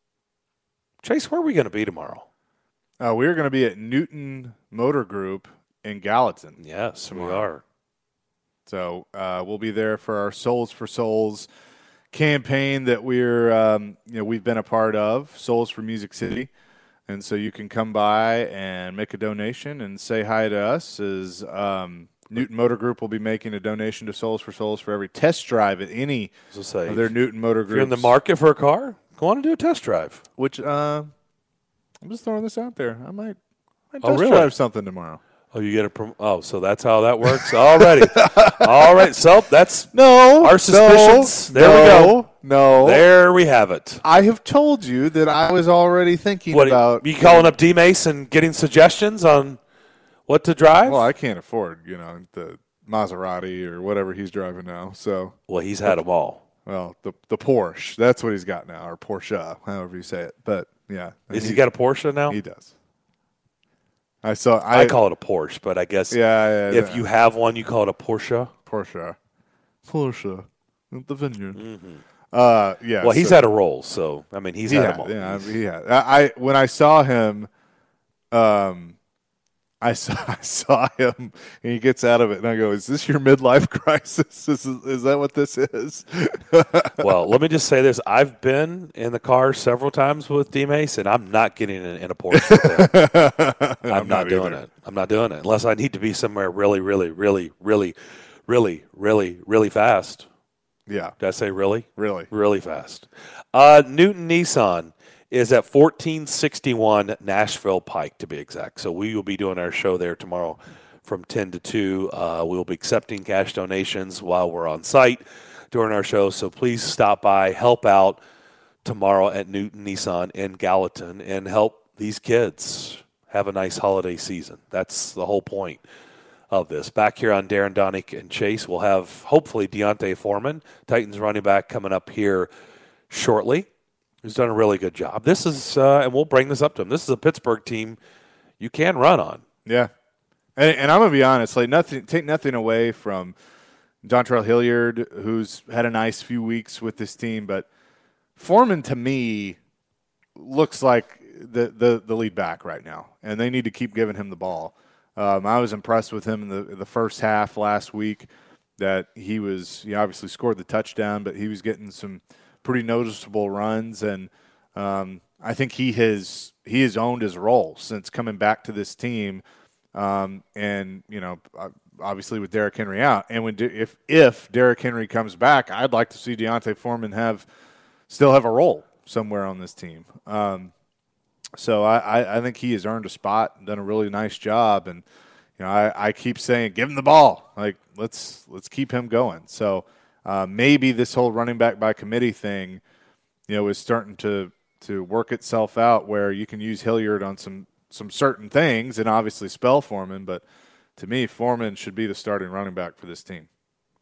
Chase, where are we going to be tomorrow? Uh, we're going to be at Newton Motor Group in Gallatin. Yes, tomorrow. we are. So uh, we'll be there for our Souls for Souls campaign that we're um, you know we've been a part of, Souls for Music City, and so you can come by and make a donation and say hi to us. As um, Newton Motor Group will be making a donation to Souls for Souls for every test drive at any say, of their Newton Motor If Groups. you're in the market for a car, go on and do a test drive. Which uh, I'm just throwing this out there. I might, might Oh, test really? drive something tomorrow. Oh, you get a prom- oh, so that's how that works already. All right, so that's No, our suspicions. No, there we no, go. No, There we have it. I have told you that I was already thinking What about. you calling up D Mace and getting suggestions on what to drive? Well, I can't afford, you know, the Maserati or whatever he's driving now. So, well, he's had them all. well, the the Porsche, that's what he's got now, or Porsche, however you say it. But yeah, Has he got a Porsche now? He does. I saw. I, I call it a Porsche, but I guess Yeah, yeah, if yeah. you have one, you call it a Porsche. Porsche, Porsche, at the vineyard. Mm-hmm. Uh, yeah. Well, he's so- had a roll, so I mean, he's He had had, them all. yeah, he had. I, I when I saw him, um, I saw I saw him, and he gets out of it, and I go, "Is this your midlife crisis? Is is that what this is?" Well, let me just say this: I've been in the car several times with D Mace, and I'm not getting in, in a Porsche. With him. I'm, I'm not, not doing either. it. I'm not doing it unless I need to be somewhere really, really, really, really, really, really, really fast. Yeah, Did I say really? really. Really fast. Uh, Newton Nissan is at fourteen sixty-one Nashville Pike, to be exact. So we will be doing our show there tomorrow from ten to two. Uh, we will be accepting cash donations while we're on site during our show. So please stop by, help out tomorrow at Newton Nissan in Gallatin, and help these kids have a nice holiday season. That's the whole point of this. Back here on Darren Donick and Chase, we'll have hopefully Deontay Foreman, Titans running back, coming up here shortly, who's done a really good job. This is, uh, and we'll bring this up to him, this is a Pittsburgh team you can run on. Yeah, and, and I'm gonna be honest. Like nothing, take nothing away from Dontrell Hilliard, who's had a nice few weeks with this team, but Foreman to me looks like the the, the lead back right now, and they need to keep giving him the ball. Um, I was impressed with him in the the first half last week. That he was, he obviously scored the touchdown, but he was getting some pretty noticeable runs, and um, I think he has he has owned his role since coming back to this team. Um, and you know, obviously with Derrick Henry out, and when if if Derrick Henry comes back, I'd like to see Deontay Foreman have still have a role somewhere on this team. Um, so I, I, I think he has earned a spot and done a really nice job. And you know, I, I keep saying, give him the ball. Like let's let's keep him going. So uh, maybe this whole running back by committee thing, you know, is starting to to work itself out where you can use Hilliard on some some certain things and obviously spell Foreman, but to me, Foreman should be the starting running back for this team.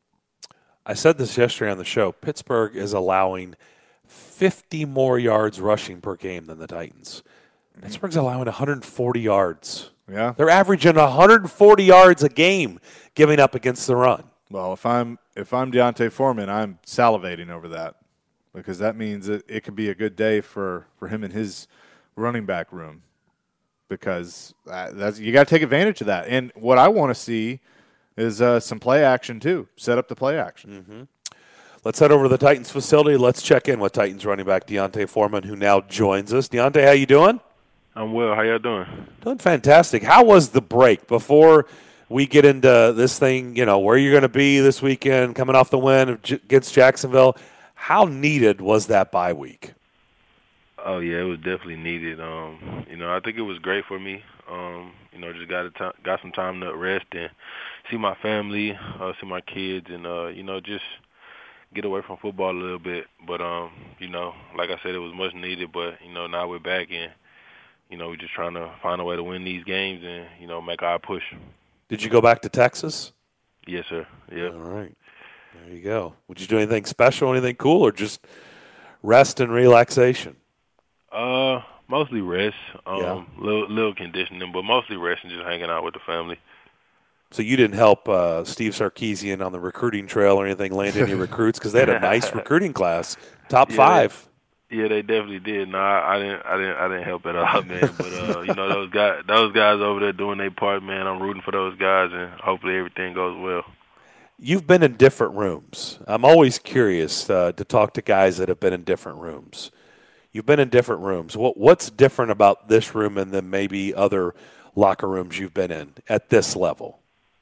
I said this yesterday on the show. Pittsburgh is allowing fifty more yards rushing per game than the Titans. Pittsburgh's allowing one hundred forty yards. Yeah. They're averaging one hundred forty yards a game giving up against the run. Well, if I'm if I'm Deontay Foreman, I'm salivating over that because that means it, it could be a good day for, for him and his running back room because uh, that's you got to take advantage of that. And what I want to see is uh, some play action too. Set up the play action. Mm-hmm. Let's head over to the Titans facility. Let's check in with Titans running back Deontay Foreman, who now joins us. Deontay, how you doing? I'm well. How y'all doing? Doing fantastic. How was the break before we get into this thing, you know, where you're going to be this weekend, coming off the win against Jacksonville? How needed was that bye week? Oh, yeah, it was definitely needed. Um, you know, I think it was great for me. Um, you know, just got a t- got some time to rest and see my family, uh, see my kids, and, uh, you know, just get away from football a little bit. But, um, you know, like I said, it was much needed. But, you know, now we're back and, you know, we're just trying to find a way to win these games and, you know, make our push. Did you go back to Texas? Yes, sir. Yeah. All right. There you go. Would you do anything special, anything cool, or just rest and relaxation? Uh, mostly rest. Um, yeah. little, little conditioning, but mostly rest and just hanging out with the family. So you didn't help uh, Steve Sarkisian on the recruiting trail or anything, land any recruits because they had a nice recruiting class, top yeah, five. They, yeah, they definitely did. No, I, I didn't, I didn't, I didn't help at all, man. But uh, you know, those guys, those guys over there doing their part, man. I'm rooting for those guys, and hopefully everything goes well. You've been in different rooms. I'm always curious uh, to talk to guys that have been in different rooms. You've been in different rooms. What What's different about this room and then maybe other locker rooms you've been in at this level?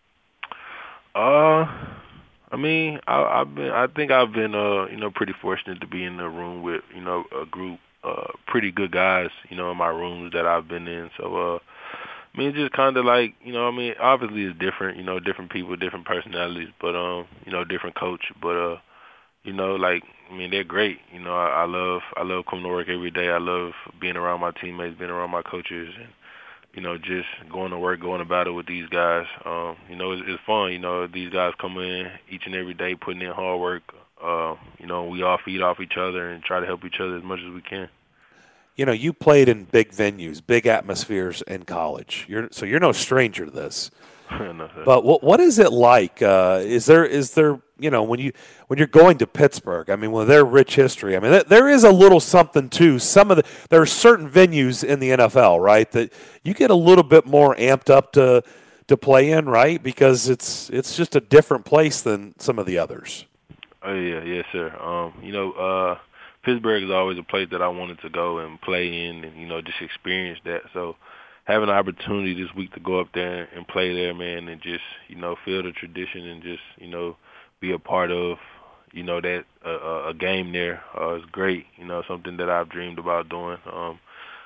Uh, I mean, I, I've been. I think I've been, uh, you know, pretty fortunate to be in a room with, you know, a group, uh, pretty good guys, you know, in my rooms that I've been in. So, uh, I mean, it's just kind of like, you know, I mean, obviously it's different, you know, different people, different personalities, but, um, you know, different coach. But, uh, you know, like, I mean, they're great. You know, I, I love, I love coming to work every day. I love being around my teammates, being around my coaches, and, you know, just going to work, going about it with these guys. Um, you know, it's, it's fun. You know, these guys come in each and every day, putting in hard work. Uh, you know, we all feed off each other and try to help each other as much as we can. You know, you played in big venues, big atmospheres in college. You're so you're no stranger to this. No, but what what is it like? Uh, is there is there you know when you when you're going to Pittsburgh? I mean, with their rich history, I mean, th- there is a little something too. Some of the there are certain venues in the N F L, right, that you get a little bit more amped up to to play in, right, because it's it's just a different place than some of the others. Oh yeah, yes sir. Um, you know, uh, Pittsburgh is always a place that I wanted to go and play in, and you know, just experience that. So having an opportunity this week to go up there and play there, man, and just, you know, feel the tradition and just, you know, be a part of, you know, that uh, a game there uh, is great. You know, something that I've dreamed about doing. Um,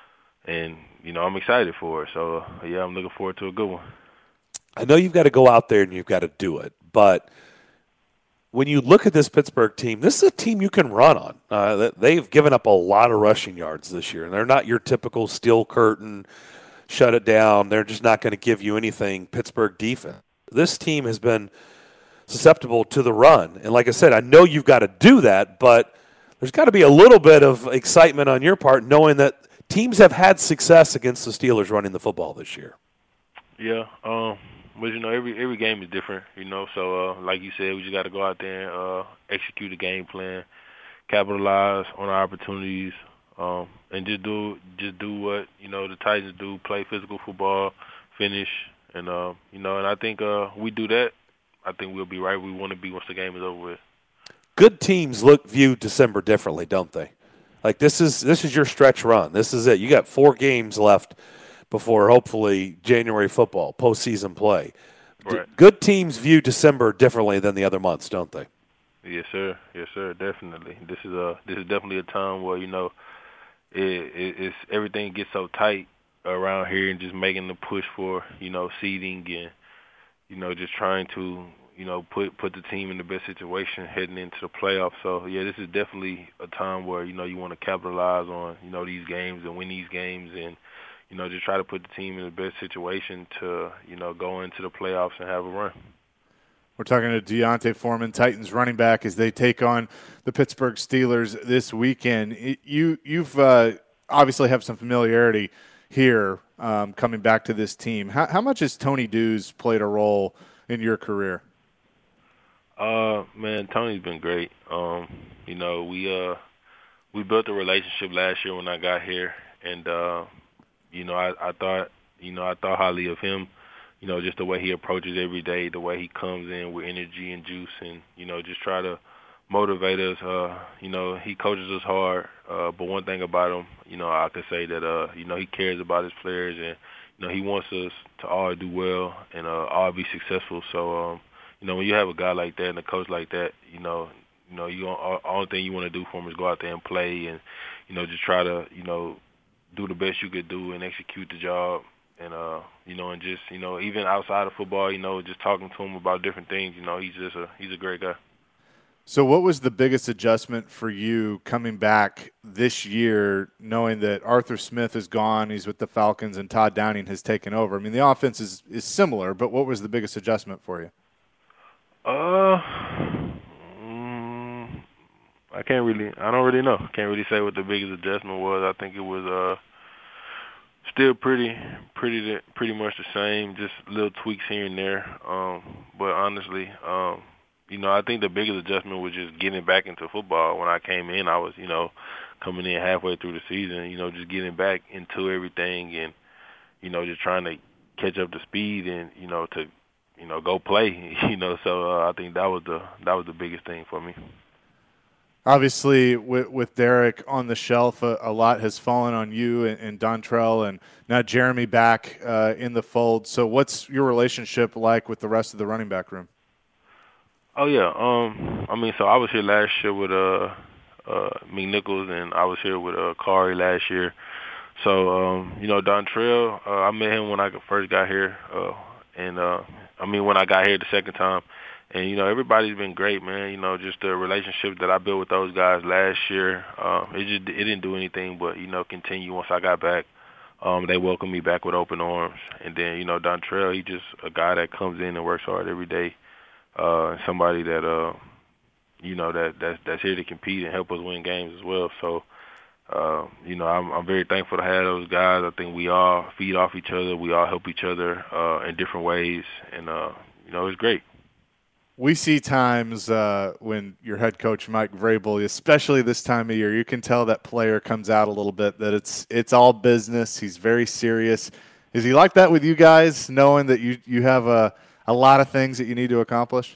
and, you know, I'm excited for it. So, uh, yeah, I'm looking forward to a good one. I know you've got to go out there and you've got to do it, but when you look at this Pittsburgh team, this is a team you can run on. Uh, they've given up a lot of rushing yards this year, and they're not your typical steel curtain, shut it down. They're just not going to give you anything Pittsburgh defense. This team has been susceptible to the run. And like I said, I know you've got to do that, but there's got to be a little bit of excitement on your part knowing that teams have had success against the Steelers running the football this year. Yeah, um, but, you know, every every game is different, you know. So, uh, like you said, we just got to go out there and uh, execute a game plan, capitalize on our opportunities, Um, and just do just do what, you know, the Titans do, play physical football, finish, and, uh, you know, and I think uh, we do that, I think we'll be right where we want to be once the game is over with. Good teams look view December differently, don't they? Like this is this is your stretch run. This is it. You got four games left before hopefully January football, postseason play. Right. D- good teams view December differently than the other months, don't they? Yes, sir. Yes, sir. Definitely. This is a this is definitely a time where, you know, It, it, it's everything gets so tight around here, and just making the push for, you know, seeding and, you know, just trying to, you know, put put the team in the best situation heading into the playoffs. So yeah, this is definitely a time where, you know, you want to capitalize on, you know, these games and win these games, and, you know, just try to put the team in the best situation to, you know, go into the playoffs and have a run. We're talking to D'Onta Foreman, Titans running back, as they take on the Pittsburgh Steelers this weekend. You, you've uh, obviously have some familiarity here um, coming back to this team. How, how much has Tony Dews played a role in your career? Uh, man, Tony's been great. Um, you know, we uh, we built a relationship last year when I got here, and uh, you know, I, I thought, you know, I thought highly of him. You know, just the way he approaches every day, the way he comes in with energy and juice, and you know, just try to motivate us. Uh, you know, he coaches us hard. Uh, but one thing about him, you know, I could say that uh, you know, he cares about his players, and you know, he wants us to all do well and uh, all be successful. So. Um, You know, when you have a guy like that and a coach like that, you know, you know, you all, only thing you want to do for him is go out there and play, and you know, just try to, you know, do the best you could do and execute the job, and uh, you know, and just, you know, even outside of football, you know, just talking to him about different things. You know, he's just a he's a great guy. So, what was the biggest adjustment for you coming back this year, knowing that Arthur Smith is gone, he's with the Falcons, and Todd Downing has taken over? I mean, the offense is is similar, but what was the biggest adjustment for you? Uh, mm, I can't really. I don't really know. Can't really say what the biggest adjustment was. I think it was uh still pretty, pretty, pretty much the same. Just little tweaks here and there. Um, but honestly, um, you know, I think the biggest adjustment was just getting back into football. When I came in, I was, you know, coming in halfway through the season. You know, just getting back into everything and, you know, just trying to catch up to speed and, you know, to. you know, go play, you know, so uh, I think that was the that was the biggest thing for me. Obviously, with, with Derek on the shelf, a, a lot has fallen on you and, and Dontrell, and now Jeremy back uh, in the fold. So what's your relationship like with the rest of the running back room? Oh, yeah. Um, I mean, so I was here last year with uh, uh, McNichols, and I was here with uh, Kari last year. So, um, you know, Dontrell, uh, I met him when I first got here, uh, and uh, I mean, when I got here the second time. And, you know, everybody's been great, man. You know, just the relationship that I built with those guys last year, uh, it just it didn't do anything but, you know, continue once I got back. Um, they welcomed me back with open arms. And then, you know, Dontrell, he just a guy that comes in and works hard every day. Uh, somebody that, uh, you know, that that's, that's here to compete and help us win games as well. So, Uh, you know, I'm, I'm very thankful to have those guys. I think we all feed off each other. We all help each other uh, in different ways, and uh, you know, it's great. We see times uh, when your head coach Mike Vrabel, especially this time of year, you can tell that player comes out a little bit that it's it's all business. He's very serious. Is he like that with you guys, knowing that you you have a a lot of things that you need to accomplish?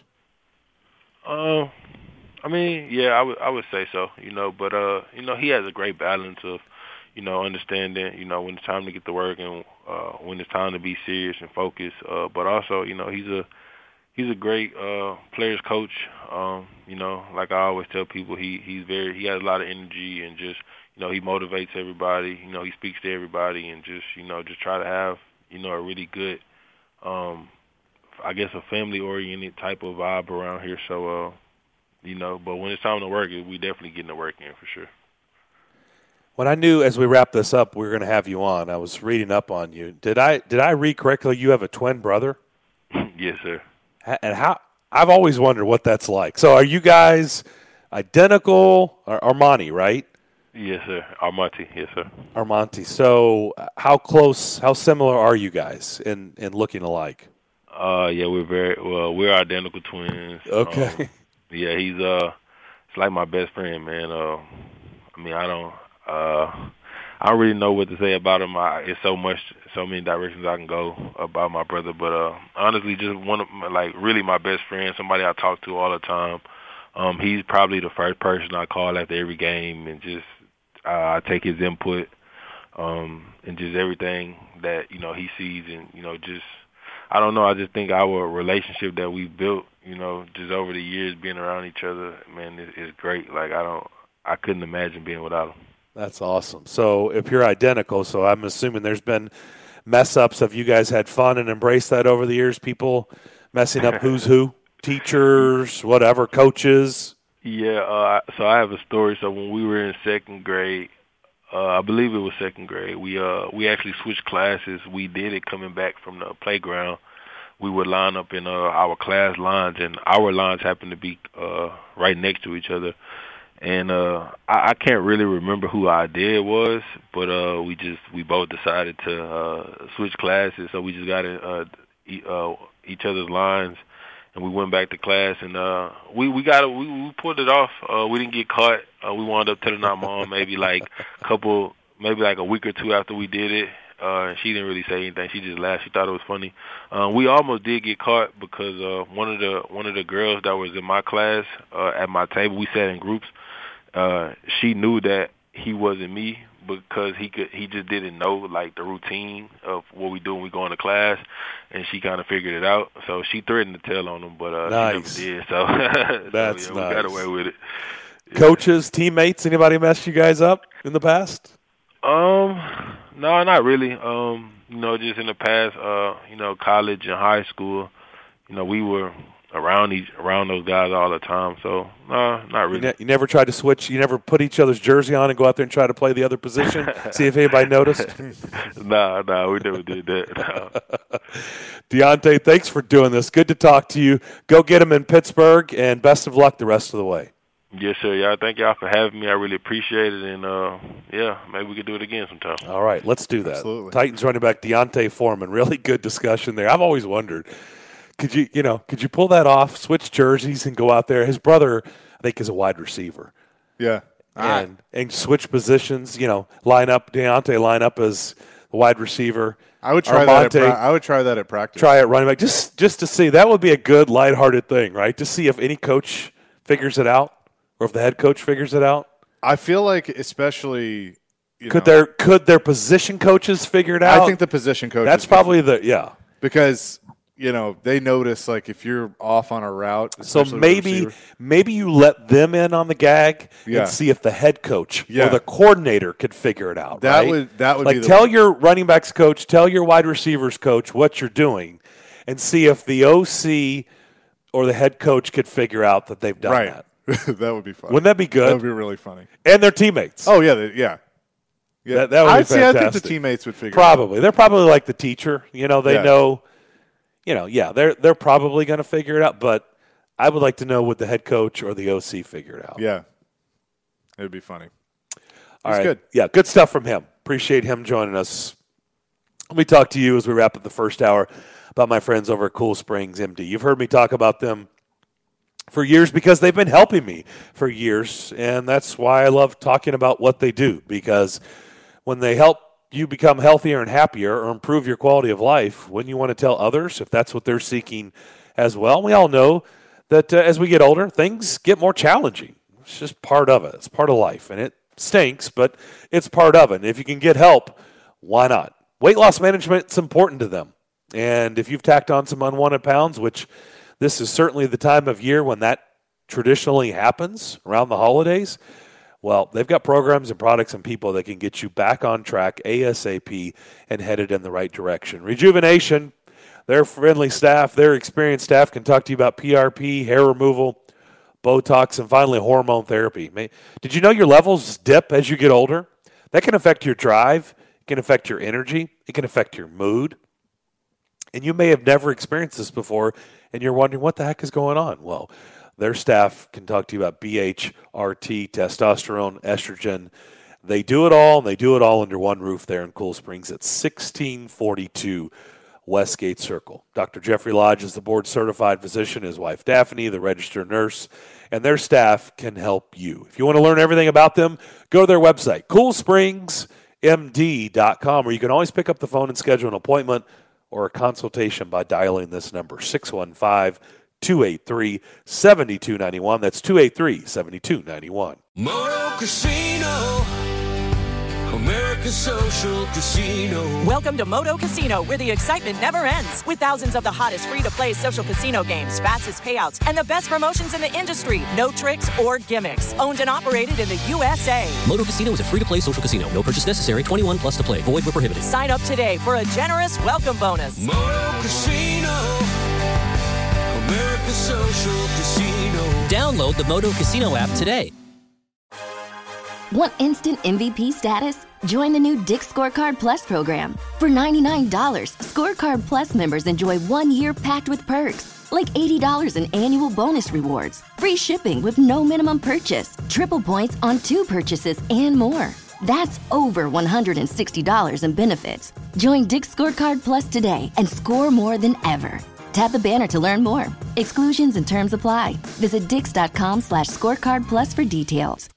Uh, I mean, yeah, I would I would say so, you know, but, uh, you know, he has a great balance of, you know, understanding, you know, when it's time to get to work and uh, when it's time to be serious and focused. Uh, but also, you know, he's a he's a great uh, players coach. Um, you know, like I always tell people, he he's very he has a lot of energy and just, you know, he motivates everybody. You know, he speaks to everybody and just, you know, just try to have, you know, a really good, um, I guess, a family-oriented type of vibe around here. So, uh, You know, but when it's time to work, we definitely getting the work in for sure. When I knew as we wrap this up we were going to have you on, I was reading up on you. Did I did I read correctly? You have a twin brother? Yes, sir. And how? I've always wondered what that's like. So are you guys identical? Armani, right? Yes, sir. Armonte, yes, sir. Armonte. So how close? How similar are you guys in in looking alike? Uh, yeah, we're very well. We're identical twins. Okay. Um, Yeah, he's uh, it's like my best friend, man. Uh, I mean, I don't, uh, I don't really know what to say about him. I, it's so much, so many directions I can go about my brother. But uh, honestly, just one of my, like really my best friend, somebody I talk to all the time. Um, he's probably the first person I call after every game, and just uh, I take his input, um, and just everything that you know he sees, and you know just. I don't know. I just think our relationship that we built, you know, just over the years being around each other, man, is, is great. Like I don't, I couldn't imagine being without him. That's awesome. So if you're identical, so I'm assuming there's been mess ups. Have you guys had fun and embraced that over the years? People messing up who's who, teachers, whatever, coaches. Yeah. Uh, so I have a story. So when we were in second grade, uh, I believe it was second grade. We uh we actually switched classes. We did it coming back from the playground. We would line up in uh, our class lines, and our lines happened to be uh, right next to each other. And uh, I, I can't really remember who our dad was, but uh, we just we both decided to uh, switch classes. So we just got in uh, e- uh, each other's lines, and we went back to class, and uh, we we got we, we pulled it off. Uh, we didn't get caught. Uh, we wound up telling our mom maybe like a couple, maybe like a week or two after we did it. Uh, and she didn't really say anything. She just laughed. She thought it was funny. Uh, we almost did get caught because uh, one of the one of the girls that was in my class uh, at my table, we sat in groups. Uh, she knew that he wasn't me because he could. He just didn't know like the routine of what we do when we go into class, and she kind of figured it out. So she threatened to tell on him, but uh, nice. she never did. So that's so, yeah, nice. We got away with it. Yeah. Coaches, teammates, anybody mess you guys up in the past? Um, no, not really. Um, you know, just in the past, uh, you know, college and high school, you know, we were around each around those guys all the time. So, no, not really. You, ne- you never tried to switch. You never put each other's jersey on and go out there and try to play the other position. See if anybody noticed. nah, nah, we never did that. No. Deontay, thanks for doing this. Good to talk to you. Go get him in Pittsburgh, and best of luck the rest of the way. Yes, sir. Yeah, thank y'all for having me. I really appreciate it, and uh, yeah, maybe we could do it again sometime. All right, let's do that. Absolutely. Titans running back Deontay Foreman. Really good discussion there. I've always wondered, could you, you know, could you pull that off? Switch jerseys and go out there. His brother, I think, is a wide receiver. Yeah, and and switch positions. You know, line up Deontay, line up as the wide receiver. I would try that. At pra- I would try that at practice. Try it running back, just just to see. That would be a good lighthearted thing, right? To see if any coach figures it out. Or if the head coach figures it out? I feel like especially you could know, their could their position coaches figure it out? I think the position coaches. That's probably the yeah. Because you know they notice like if you're off on a route. So maybe maybe you let them in on the gag yeah. and see if the head coach yeah. or the coordinator could figure it out. That right? would that would like be the tell way. your running backs coach, tell your wide receivers coach what you're doing, and see if the O C or the head coach could figure out that they've done right. that. That would be fun. Wouldn't that be good? That would be really funny. And their teammates. Oh yeah, they, yeah, yeah. That, that would I'd be say fantastic. I think the teammates would figure. Probably. It out. They're probably like the teacher. You know, they yeah. know. You know, yeah, they're they're probably going to figure it out. But I would like to know would the head coach or the O C figure it out. Yeah, it would be funny. All right. Good. Yeah, good stuff from him. Appreciate him joining us. Let me talk to you as we wrap up the first hour about my friends over at Cool Springs M D. You've heard me talk about them for years because they've been helping me for years, and that's why I love talking about what they do, because when they help you become healthier and happier or improve your quality of life, wouldn't you want to tell others if that's what they're seeking as well? We all know that uh, as we get older, things get more challenging. It's just part of it. It's part of life, and it stinks, but it's part of it. And if you can get help, why not? Weight loss management is important to them, and if you've tacked on some unwanted pounds, which this is certainly the time of year when that traditionally happens around the holidays. Well, they've got programs and products and people that can get you back on track ASAP and headed in the right direction. Rejuvenation, their friendly staff, their experienced staff can talk to you about P R P, hair removal, Botox, and finally hormone therapy. Did you know your levels dip as you get older? That can affect your drive. It can affect your energy. It can affect your mood. And you may have never experienced this before, and you're wondering what the heck is going on. Well, their staff can talk to you about B H R T, testosterone, estrogen. They do it all, and they do it all under one roof there in Cool Springs at sixteen forty-two Westgate Circle. Doctor Jeffrey Lodge is the board-certified physician, his wife Daphne, the registered nurse, and their staff can help you. If you want to learn everything about them, go to their website, cool springs m d dot com, or you can always pick up the phone and schedule an appointment or a consultation by dialing this number, six one five, two eight three, seven two nine one. That's two eight three, seven two nine one. Moto Casino, America's social casino. Welcome to Moto Casino, where the excitement never ends. With thousands of the hottest free-to-play social casino games, fastest payouts, and the best promotions in the industry. No tricks or gimmicks. Owned and operated in the U S A. Moto Casino is a free-to-play social casino. No purchase necessary. twenty-one plus to play. Void where prohibited. Sign up today for a generous welcome bonus. Moto Casino, America's social casino. Download the Moto Casino app today. Want instant M V P status? Join the new Dick's Scorecard Plus program. For ninety-nine dollars, Scorecard Plus members enjoy one year packed with perks, like eighty dollars in annual bonus rewards, free shipping with no minimum purchase, triple points on two purchases, and more. That's over one hundred sixty dollars in benefits. Join Dick's Scorecard Plus today and score more than ever. Tap the banner to learn more. Exclusions and terms apply. Visit dix.com slash scorecard plus for details.